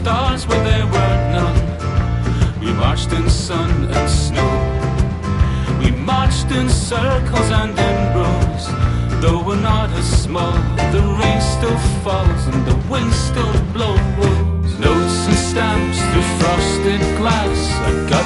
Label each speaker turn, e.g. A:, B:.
A: stars where there were none. We marched in sun and snow. We marched in circles and in rows. Though we're not as small, the rain still falls and the wind still blows. Notes and stamps through frosted glass, I got